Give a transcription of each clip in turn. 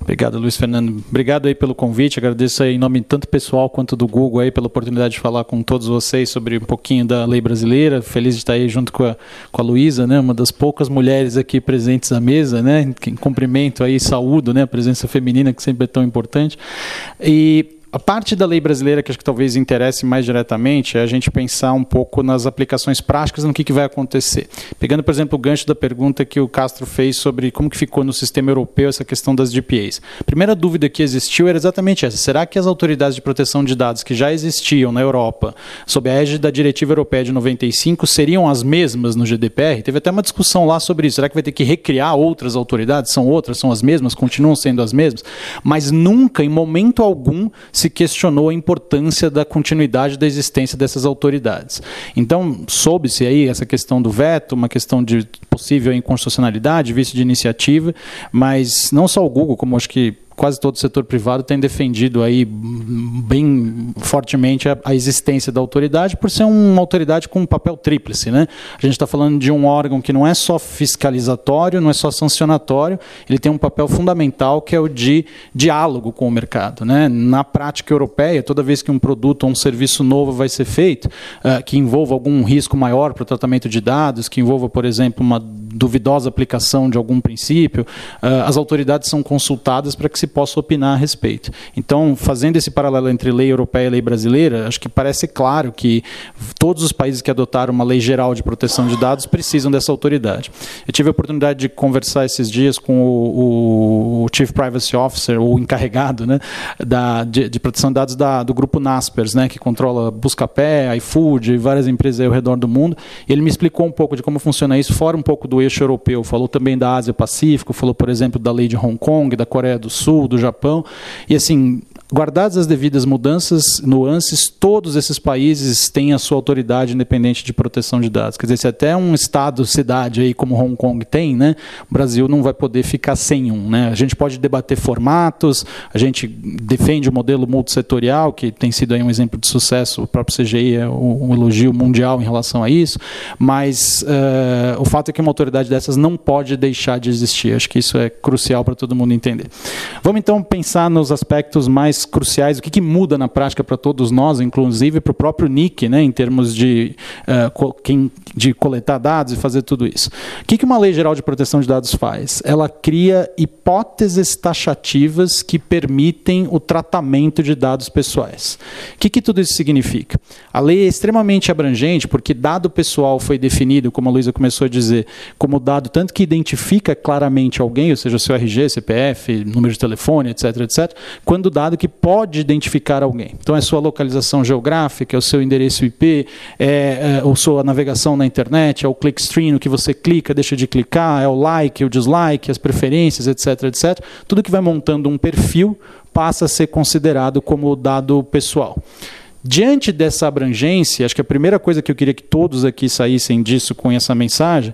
Obrigado, Luiz Fernando. Obrigado aí pelo convite. Agradeço aí em nome tanto pessoal quanto do Google aí pela oportunidade de falar com todos vocês sobre um pouquinho da lei brasileira. Feliz de estar aí junto com a Luísa, né? Uma das poucas mulheres aqui presentes à mesa, né? Em cumprimento aí, saúdo, né? A presença feminina que sempre é tão importante. E a parte da lei brasileira que acho que talvez interesse mais diretamente é a gente pensar um pouco nas aplicações práticas, no que vai acontecer. Pegando, por exemplo, o gancho da pergunta que o Castro fez sobre como que ficou no sistema europeu essa questão das DPAs. A primeira dúvida que existiu era exatamente essa. Será que as autoridades de proteção de dados que já existiam na Europa, sob a égide da Diretiva Europeia de 95, seriam as mesmas no GDPR? Teve até uma discussão lá sobre isso. Será que vai ter que recriar outras autoridades? São outras? São as mesmas? Continuam sendo as mesmas? Mas nunca, em momento algum, se questionou a importância da continuidade da existência dessas autoridades. Então, soube-se aí essa questão do veto, uma questão de possível inconstitucionalidade, vício de iniciativa, mas não só o Google, como acho que quase todo o setor privado tem defendido aí bem fortemente a existência da autoridade, por ser uma autoridade com um papel tríplice, né? A gente está falando de um órgão que não é só fiscalizatório, não é só sancionatório, ele tem um papel fundamental que é o de diálogo com o mercado, né? Na prática europeia, toda vez que um produto ou um serviço novo vai ser feito, que envolva algum risco maior para o tratamento de dados, que envolva, por exemplo, uma duvidosa aplicação de algum princípio, as autoridades são consultadas para que se possa opinar a respeito. Então, fazendo esse paralelo entre lei europeia e lei brasileira, acho que parece claro que todos os países que adotaram uma lei geral de proteção de dados precisam dessa autoridade. Eu tive a oportunidade de conversar esses dias com o Chief Privacy Officer, o encarregado, né, de proteção de dados do grupo Naspers, né, que controla Buscapé, iFood e várias empresas aí ao redor do mundo. E ele me explicou um pouco de como funciona isso, fora um pouco do eixo europeu. Falou também da Ásia-Pacífico, falou, por exemplo, da lei de Hong Kong, da Coreia do Sul, do Japão, e assim, guardadas as devidas nuances, todos esses países têm a sua autoridade independente de proteção de dados. Quer dizer, se até um estado, cidade aí como Hong Kong tem, né, o Brasil não vai poder ficar sem um, né? A gente pode debater formatos, a gente defende o modelo multissetorial, que tem sido aí um exemplo de sucesso, o próprio CGI é um elogio mundial em relação a isso, mas o fato é que uma autoridade dessas não pode deixar de existir. Acho que isso é crucial para todo mundo entender. Vamos então pensar nos aspectos mais cruciais, o que muda na prática para todos nós, inclusive para o próprio NIC, né, em termos de coletar dados e fazer tudo isso. O que uma lei geral de proteção de dados faz? Ela cria hipóteses taxativas que permitem o tratamento de dados pessoais. O que tudo isso significa? A lei é extremamente abrangente, porque dado pessoal foi definido, como a Luísa começou a dizer, como dado tanto que identifica claramente alguém, ou seja, o seu RG, CPF, número de telefone, etc., etc., quando dado que pode identificar alguém. Então, é sua localização geográfica, é o seu endereço IP, é a sua navegação na internet, é o clickstream, no que você clica, deixa de clicar, é o like, o dislike, as preferências, etc., etc. Tudo que vai montando um perfil passa a ser considerado como dado pessoal. Diante dessa abrangência, acho que a primeira coisa que eu queria que todos aqui saíssem disso com essa mensagem,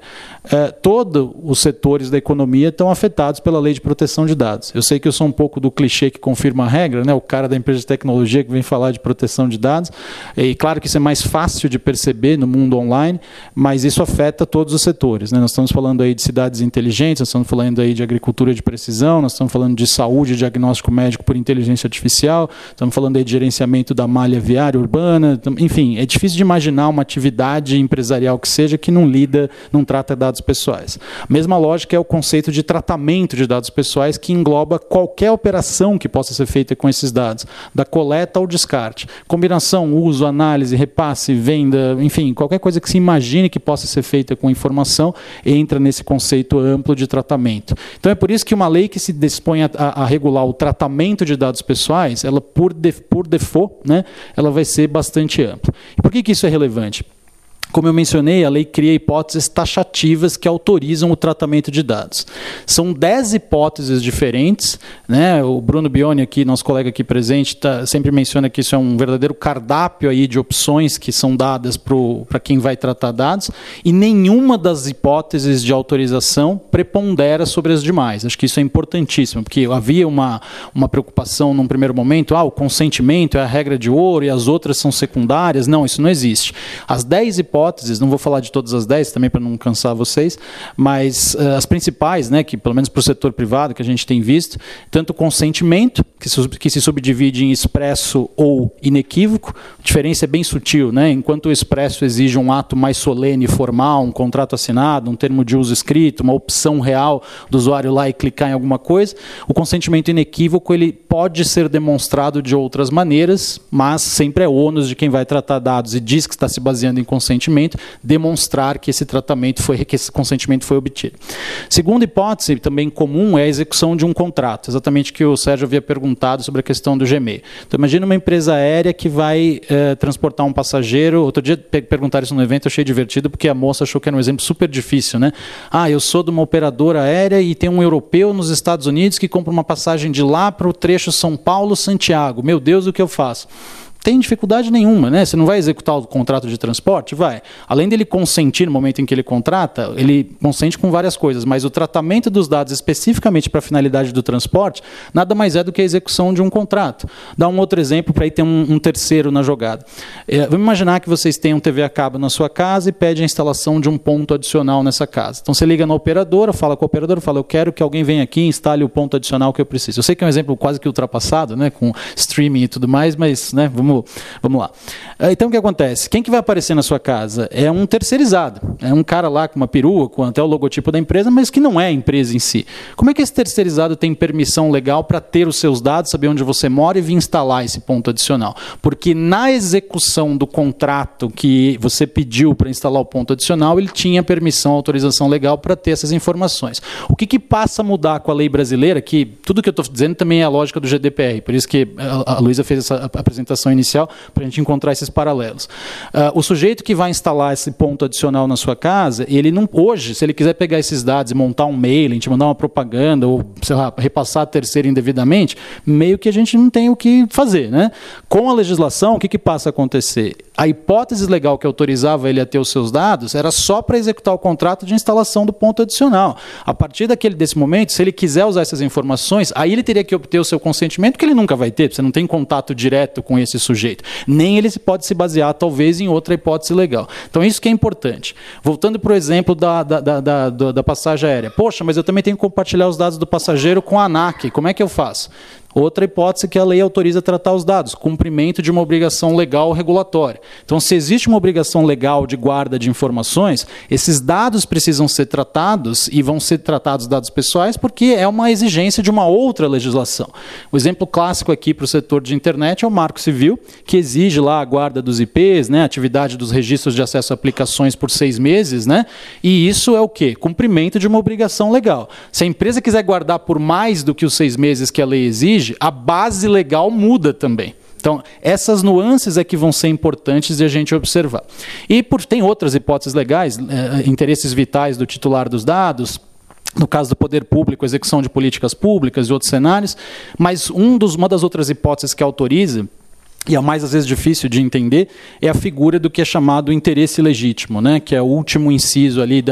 todos os setores da economia estão afetados pela lei de proteção de dados. Eu sei que eu sou um pouco do clichê que confirma a regra, né? O cara da empresa de tecnologia que vem falar de proteção de dados, e claro que isso é mais fácil de perceber no mundo online, mas isso afeta todos os setores, né? Nós estamos falando aí de cidades inteligentes, nós estamos falando aí de agricultura de precisão, nós estamos falando de saúde e diagnóstico médico por inteligência artificial, estamos falando aí de gerenciamento da malha viária, urbana, enfim, é difícil de imaginar uma atividade empresarial que seja que não trata dados pessoais. A mesma lógica é o conceito de tratamento de dados pessoais, que engloba qualquer operação que possa ser feita com esses dados, da coleta ao descarte. Combinação, uso, análise, repasse, venda, enfim, qualquer coisa que se imagine que possa ser feita com informação entra nesse conceito amplo de tratamento. Então é por isso que uma lei que se dispõe a regular o tratamento de dados pessoais, ela por default, né, ela vai ser bastante ampla. E por que isso é relevante? Como eu mencionei, a lei cria hipóteses taxativas que autorizam o tratamento de dados. São 10 hipóteses diferentes, né? O Bruno Bioni, aqui, nosso colega aqui presente, sempre menciona que isso é um verdadeiro cardápio aí de opções que são dadas para quem vai tratar dados, e nenhuma das hipóteses de autorização prepondera sobre as demais. Acho que isso é importantíssimo, porque havia uma preocupação num primeiro momento, o consentimento é a regra de ouro e as outras são secundárias. Não, isso não existe. As 10 hipóteses hipóteses, não vou falar de todas as 10 também para não cansar vocês, mas as principais, né, que pelo menos para o setor privado que a gente tem visto, tanto o consentimento, que se subdivide em expresso ou inequívoco, a diferença é bem sutil, né? Enquanto o expresso exige um ato mais solene e formal, um contrato assinado, um termo de uso escrito, uma opção real do usuário lá e clicar em alguma coisa, o consentimento inequívoco ele pode ser demonstrado de outras maneiras, mas sempre é ônus de quem vai tratar dados e diz que está se baseando em consentimento, demonstrar que esse consentimento foi obtido. Segunda hipótese, também comum, é a execução de um contrato, exatamente o que o Sérgio havia perguntado sobre a questão do Gmail. Então, imagina uma empresa aérea que vai transportar um passageiro. Outro dia perguntaram isso no evento, eu achei divertido, porque a moça achou que era um exemplo super difícil, né? Eu sou de uma operadora aérea e tem um europeu nos Estados Unidos que compra uma passagem de lá para o trecho São Paulo-Santiago. Meu Deus, o que eu faço? Tem dificuldade nenhuma, né? Você não vai executar o contrato de transporte? Vai. Além dele consentir no momento em que ele contrata, ele consente com várias coisas, mas o tratamento dos dados especificamente para a finalidade do transporte, nada mais é do que a execução de um contrato. Dá um outro exemplo para aí ter um terceiro na jogada. Vamos imaginar que vocês têm um TV a cabo na sua casa e pede a instalação de um ponto adicional nessa casa. Então você liga na operadora, fala com a operadora, fala, eu quero que alguém venha aqui e instale o ponto adicional que eu preciso. Eu sei que é um exemplo quase que ultrapassado, né, com streaming e tudo mais, mas, né, vamos lá. Então, o que acontece? Quem que vai aparecer na sua casa? É um terceirizado. É um cara lá com uma perua, com até o logotipo da empresa, mas que não é a empresa em si. Como é que esse terceirizado tem permissão legal para ter os seus dados, saber onde você mora e vir instalar esse ponto adicional? Porque na execução do contrato que você pediu para instalar o ponto adicional, ele tinha permissão, autorização legal para ter essas informações. O que passa a mudar com a lei brasileira, que tudo que eu estou dizendo também é a lógica do GDPR, por isso que a Luísa fez essa apresentação inicial, para a gente encontrar esses paralelos. O sujeito que vai instalar esse ponto adicional na sua casa, ele não, hoje, se ele quiser pegar esses dados e montar um mailing, te mandar uma propaganda, ou, sei lá, repassar a terceiro indevidamente, meio que a gente não tem o que fazer, né? Com a legislação, o que passa a acontecer? A hipótese legal que autorizava ele a ter os seus dados era só para executar o contrato de instalação do ponto adicional. A partir desse momento, se ele quiser usar essas informações, aí ele teria que obter o seu consentimento, que ele nunca vai ter, você não tem contato direto com esse sujeito. Nem ele pode se basear, talvez, em outra hipótese legal. Então, isso que é importante. Voltando para o exemplo da passagem aérea. Poxa, mas eu também tenho que compartilhar os dados do passageiro com a ANAC. Como é que eu faço? Outra hipótese que a lei autoriza a tratar os dados, cumprimento de uma obrigação legal regulatória. Então, se existe uma obrigação legal de guarda de informações, esses dados precisam ser tratados e vão ser tratados dados pessoais porque é uma exigência de uma outra legislação. O exemplo clássico aqui para o setor de internet é o Marco Civil, que exige lá a guarda dos IPs, né, a atividade dos registros de acesso a aplicações por 6 meses, né, e isso é o quê? Cumprimento de uma obrigação legal. Se a empresa quiser guardar por mais do que os 6 meses que a lei exige, a base legal muda também. Então, essas nuances é que vão ser importantes de a gente observar. E tem outras hipóteses legais, interesses vitais do titular dos dados, no caso do poder público, execução de políticas públicas e outros cenários, mas uma das outras hipóteses que autoriza, e a mais, às vezes, difícil de entender, é a figura do que é chamado interesse legítimo, né? Que é o último inciso ali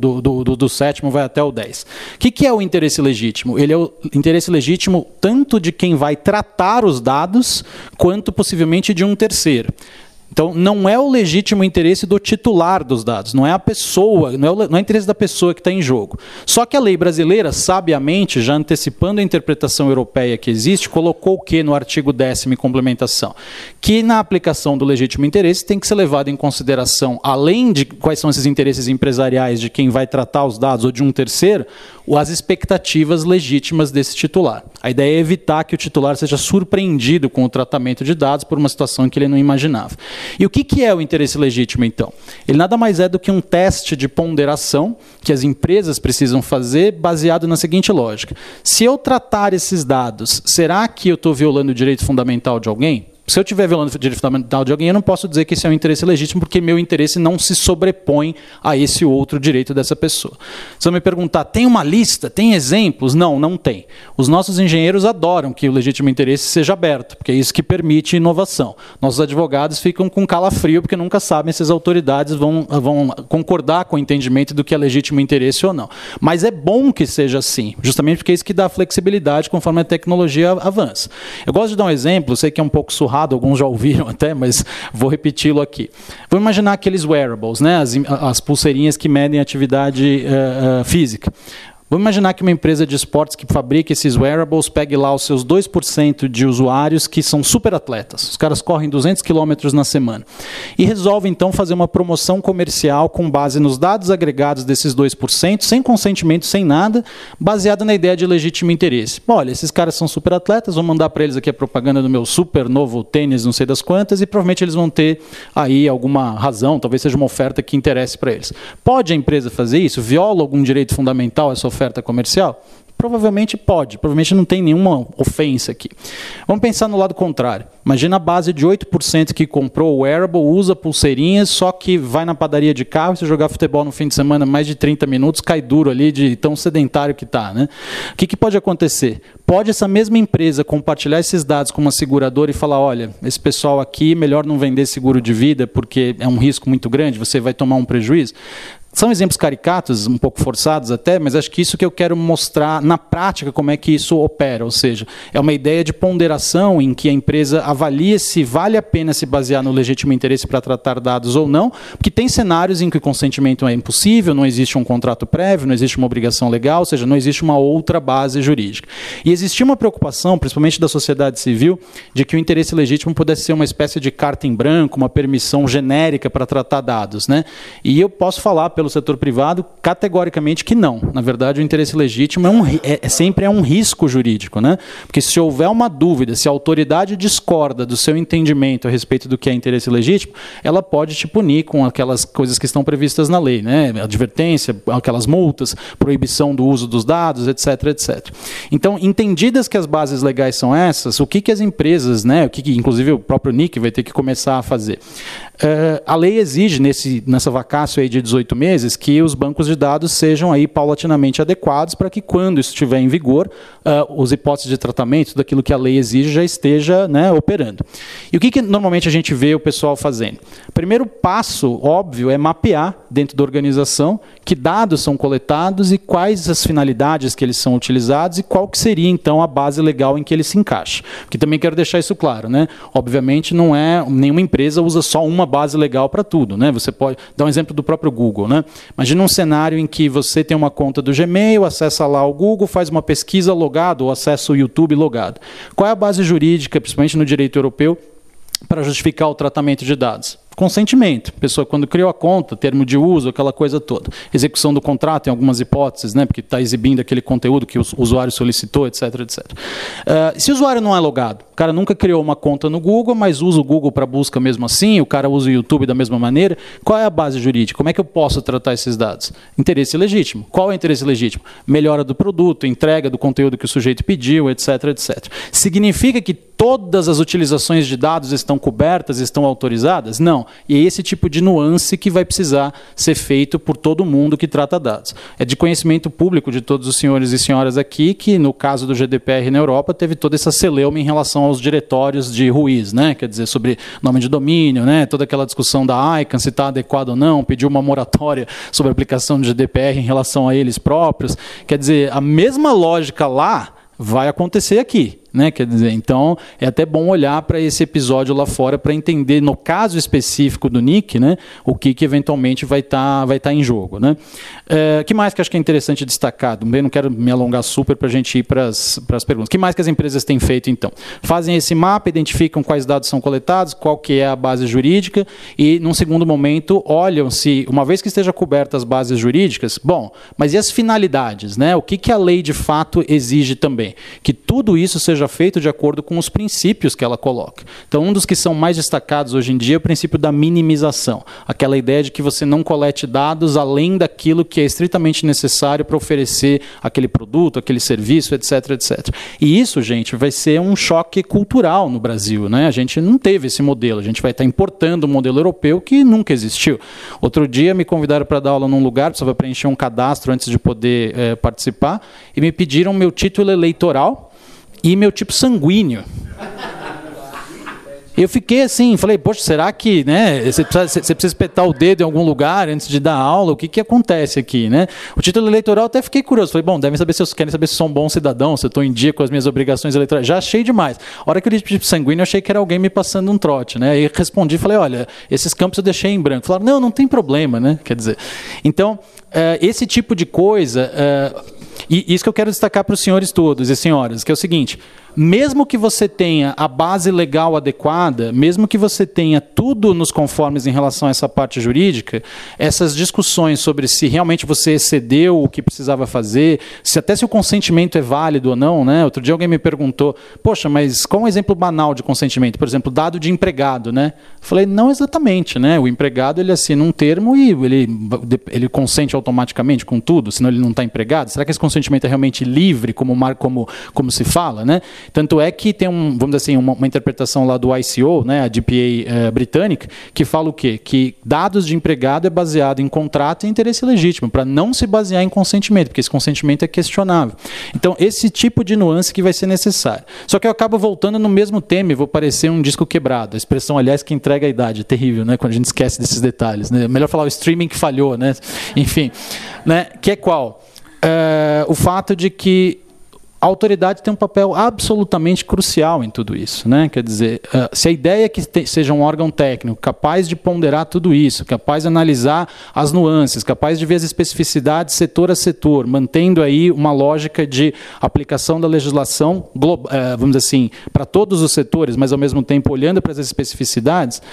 do 7º, vai até o 10. O que é o interesse legítimo? Ele é o interesse legítimo tanto de quem vai tratar os dados, quanto possivelmente de um terceiro. Então, não é o legítimo interesse do titular dos dados, não é a pessoa, não é o interesse da pessoa que está em jogo. Só que a lei brasileira, sabiamente, já antecipando a interpretação europeia que existe, colocou o que no artigo 10º em complementação? Que na aplicação do legítimo interesse tem que ser levado em consideração, além de quais são esses interesses empresariais de quem vai tratar os dados ou de um terceiro, as expectativas legítimas desse titular. A ideia é evitar que o titular seja surpreendido com o tratamento de dados por uma situação que ele não imaginava. E o que é o interesse legítimo, então? Ele nada mais é do que um teste de ponderação que as empresas precisam fazer baseado na seguinte lógica. Se eu tratar esses dados, será que eu estou violando o direito fundamental de alguém? Se eu estiver violando o direito fundamental de alguém, eu não posso dizer que esse é um interesse legítimo, porque meu interesse não se sobrepõe a esse outro direito dessa pessoa. Se eu me perguntar, tem uma lista? Tem exemplos? Não, não tem. Os nossos engenheiros adoram que o legítimo interesse seja aberto, porque é isso que permite inovação. Nossos advogados ficam com calafrio, porque nunca sabem se as autoridades vão concordar com o entendimento do que é legítimo interesse ou não. Mas é bom que seja assim, justamente porque é isso que dá flexibilidade conforme a tecnologia avança. Eu gosto de dar um exemplo, sei que é um pouco surrado, falado, alguns já ouviram até, mas vou repeti-lo aqui. Vamos imaginar aqueles wearables, né? As pulseirinhas que medem atividade física. Vamos imaginar que uma empresa de esportes que fabrica esses wearables pegue lá os seus 2% de usuários que são super atletas. Os caras correm 200 quilômetros na semana. E resolve, então, fazer uma promoção comercial com base nos dados agregados desses 2%, sem consentimento, sem nada, baseada na ideia de legítimo interesse. Olha, esses caras são super atletas, vou mandar para eles aqui a propaganda do meu super novo tênis, não sei das quantas, e provavelmente eles vão ter aí alguma razão, talvez seja uma oferta que interesse para eles. Pode a empresa fazer isso? Viola algum direito fundamental essa oferta comercial? Provavelmente pode, provavelmente não tem nenhuma ofensa aqui. Vamos pensar no lado contrário. Imagina a base de 8% que comprou o wearable, usa pulseirinhas, só que vai na padaria de carro, se jogar futebol no fim de semana mais de 30 minutos, cai duro ali de tão sedentário que está, né? O que pode acontecer? Pode essa mesma empresa compartilhar esses dados com uma seguradora e falar, olha, esse pessoal aqui, melhor não vender seguro de vida porque é um risco muito grande, você vai tomar um prejuízo? São exemplos caricatos, um pouco forçados até, mas acho que isso que eu quero mostrar na prática como é que isso opera, ou seja, é uma ideia de ponderação em que a empresa avalia se vale a pena se basear no legítimo interesse para tratar dados ou não, porque tem cenários em que o consentimento é impossível, não existe um contrato prévio, não existe uma obrigação legal, ou seja, não existe uma outra base jurídica. E existia uma preocupação, principalmente da sociedade civil, de que o interesse legítimo pudesse ser uma espécie de carta em branco, uma permissão genérica para tratar dados, né? E eu posso falar pelo setor privado, categoricamente que não. Na verdade, o interesse legítimo sempre é um risco jurídico, né? Porque se houver uma dúvida, se a autoridade discorda do seu entendimento a respeito do que é interesse legítimo, ela pode te punir com aquelas coisas que estão previstas na lei, né? Advertência, aquelas multas, proibição do uso dos dados, etc, etc. Então, entendidas que as bases legais são essas, o que as empresas, né? O que inclusive o próprio NIC vai ter que começar a fazer? A lei exige, nessa vacácio aí de 18 meses, que os bancos de dados sejam aí paulatinamente adequados para que, quando isso estiver em vigor, as hipóteses de tratamento daquilo que a lei exige já esteja, né, operando. E o que normalmente a gente vê o pessoal fazendo? O primeiro passo, óbvio, é mapear dentro da organização que dados são coletados e quais as finalidades que eles são utilizados e qual que seria, então, a base legal em que ele se encaixa. Porque também quero deixar isso claro, né? Obviamente, não é nenhuma empresa usa só uma base legal para tudo, né? Você pode dar um exemplo do próprio Google, né? Imagina um cenário em que você tem uma conta do Gmail, acessa lá o Google, faz uma pesquisa logado ou acessa o YouTube logado. Qual é a base jurídica, principalmente no direito europeu, para justificar o tratamento de dados? Consentimento. A pessoa, quando criou a conta, termo de uso, aquela coisa toda. Execução do contrato, em algumas hipóteses, né, porque está exibindo aquele conteúdo que o usuário solicitou, etc, etc. Se o usuário não é logado, o cara nunca criou uma conta no Google, mas usa o Google para busca mesmo assim, o cara usa o YouTube da mesma maneira, qual é a base jurídica? Como é que eu posso tratar esses dados? Interesse legítimo. Qual é o interesse legítimo? Melhora do produto, entrega do conteúdo que o sujeito pediu, etc, etc. Significa que todas as utilizações de dados estão cobertas, estão autorizadas? Não. E é esse tipo de nuance que vai precisar ser feito por todo mundo que trata dados. É de conhecimento público de todos os senhores e senhoras aqui que, no caso do GDPR na Europa, teve toda essa celeuma em relação aos diretórios de Ruiz, né? Quer dizer, sobre nome de domínio, né? Toda aquela discussão da ICANN, se está adequado ou não, pediu uma moratória sobre a aplicação do GDPR em relação a eles próprios. Quer dizer, a mesma lógica lá vai acontecer aqui. Né? Quer dizer, então é até bom olhar para esse episódio lá fora para entender, no caso específico do NIC, né, o que eventualmente vai tá em jogo. Né? Que mais que acho que é interessante destacar? Também não quero me alongar super para a gente ir para as perguntas. Que mais que as empresas têm feito, então? Fazem esse mapa, identificam quais dados são coletados, qual que é a base jurídica e, num segundo momento, olham se, uma vez que esteja cobertas as bases jurídicas, bom, mas e as finalidades? Né? O que a lei de fato exige também? Que tudo isso seja feito de acordo com os princípios que ela coloca. Então, um dos que são mais destacados hoje em dia é o princípio da minimização. Aquela ideia de que você não colete dados além daquilo que é estritamente necessário para oferecer aquele produto, aquele serviço, etc, etc. E isso, gente, vai ser um choque cultural no Brasil. Né? A gente não teve esse modelo. A gente vai estar importando um modelo europeu que nunca existiu. Outro dia me convidaram para dar aula num lugar, precisava preencher um cadastro antes de poder participar, e me pediram meu título eleitoral e meu tipo sanguíneo. Eu fiquei assim, falei, poxa, será que, né, você precisa espetar o dedo em algum lugar antes de dar aula? O que acontece aqui, né? O título eleitoral até fiquei curioso. Falei, bom, querem saber se eu sou um bom cidadão, se eu estou em dia com as minhas obrigações eleitorais. Já achei demais. A hora que eu li tipo sanguíneo, eu achei que era alguém me passando um trote, né? Aí respondi, falei, olha, esses campos eu deixei em branco. Falaram, não tem problema, né? Quer dizer, então, esse tipo de coisa... E isso que eu quero destacar para os senhores todos e senhoras, que é o seguinte, mesmo que você tenha a base legal adequada, mesmo que você tenha tudo nos conformes em relação a essa parte jurídica, essas discussões sobre se realmente você excedeu o que precisava fazer, até se o consentimento é válido ou não, né? Outro dia alguém me perguntou, poxa, mas qual é um exemplo banal de consentimento? Por exemplo, dado de empregado, né? Eu falei, não exatamente, né? O empregado, ele assina um termo e ele consente automaticamente com tudo, senão ele não está empregado. Será que esse consentimento é realmente livre, como se fala, né? Tanto é que tem vamos dizer assim, uma interpretação lá do ICO, né, a DPA britânica, que fala o quê? Que dados de empregado é baseado em contrato e interesse legítimo, para não se basear em consentimento, porque esse consentimento é questionável. Então, esse tipo de nuance que vai ser necessário. Só que eu acabo voltando no mesmo tema e vou parecer um disco quebrado. A expressão, aliás, que entrega a idade, é terrível, né, quando a gente esquece desses detalhes, né? Melhor falar o streaming que falhou, né? Enfim, né? Que é qual? O fato de que a autoridade tem um papel absolutamente crucial em tudo isso, né? Quer dizer, se a ideia é que seja um órgão técnico capaz de ponderar tudo isso, capaz de analisar as nuances, capaz de ver as especificidades setor a setor, mantendo aí uma lógica de aplicação da legislação, vamos dizer assim, para todos os setores, mas ao mesmo tempo olhando para as especificidades,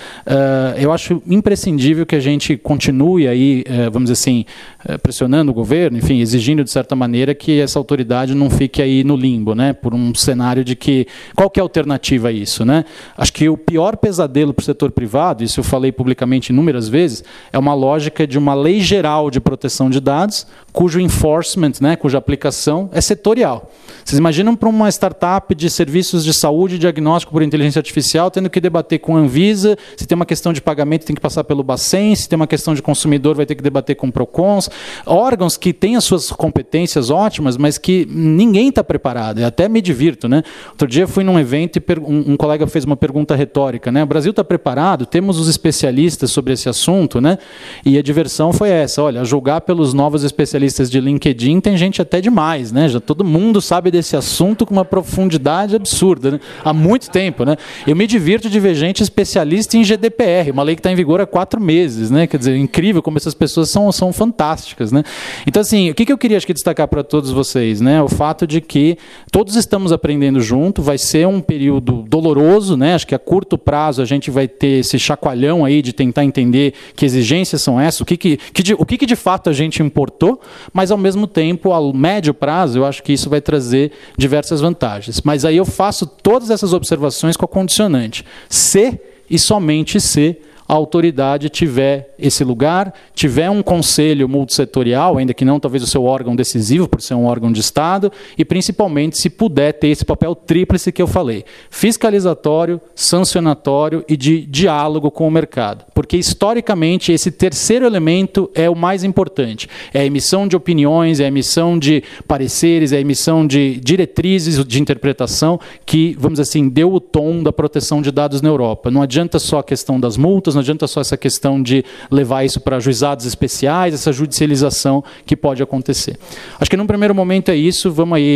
eu acho imprescindível que a gente continue aí, vamos dizer assim, pressionando o governo, enfim, exigindo de certa maneira que essa autoridade não fique aí no limbo, né, por um cenário de que... Qual que é a alternativa a isso, né? Acho que o pior pesadelo para o setor privado, isso eu falei publicamente inúmeras vezes, é uma lógica de uma lei geral de proteção de dados, cujo enforcement, né, cuja aplicação é setorial. Vocês imaginam para uma startup de serviços de saúde e diagnóstico por inteligência artificial tendo que debater com a Anvisa, se tem uma questão de pagamento tem que passar pelo Bacen, se tem uma questão de consumidor vai ter que debater com o Procons, órgãos que têm as suas competências ótimas, mas que ninguém está preparado. Eu até me divirto, né? Outro dia fui num evento e um colega fez uma pergunta retórica, né? O Brasil está preparado? Temos os especialistas sobre esse assunto, né? E a diversão foi essa, olha, a julgar pelos novos especialistas de LinkedIn tem gente até demais, né? Já todo mundo sabe desse assunto com uma profundidade absurda, né? Há muito tempo, né? Eu me divirto de ver gente especialista em GDPR, uma lei que está em vigor há 4 meses, né? Quer dizer, incrível como essas pessoas são fantásticas, né? Então, assim, o que eu queria destacar para todos vocês, né? O fato de que todos estamos aprendendo junto, vai ser um período doloroso, né? Acho que a curto prazo a gente vai ter esse chacoalhão aí de tentar entender que exigências são essas, o que de fato a gente importou, mas ao mesmo tempo, ao médio prazo, eu acho que isso vai trazer diversas vantagens. Mas aí eu faço todas essas observações com a condicionante. Se e somente se a autoridade tiver esse lugar, tiver um conselho multissetorial, ainda que não talvez o seu órgão decisivo, por ser um órgão de Estado, e principalmente se puder ter esse papel tríplice que eu falei, fiscalizatório, sancionatório e de diálogo com o mercado. Porque, historicamente, esse terceiro elemento é o mais importante. É a emissão de opiniões, é a emissão de pareceres, é a emissão de diretrizes de interpretação que, vamos dizer assim, deu o tom da proteção de dados na Europa. Não adianta só a questão das multas, não adianta só essa questão de levar isso para juizados especiais, essa judicialização que pode acontecer. Acho que num primeiro momento é isso, vamos aí